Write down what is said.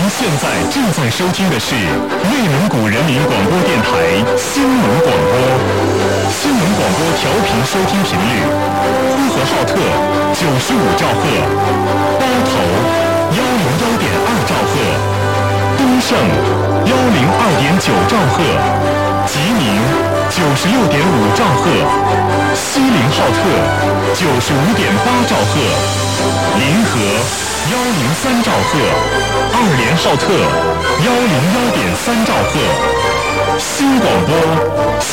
现在正在收听的是内蒙古人民广播电台新闻广播。新闻广播调频收听频率：呼和浩特95兆赫，包头101.2兆赫，东胜102.9兆赫，吉宁96.5兆赫，锡林浩特95.8兆赫，临河103兆赫，二连浩特101.3兆赫，新广播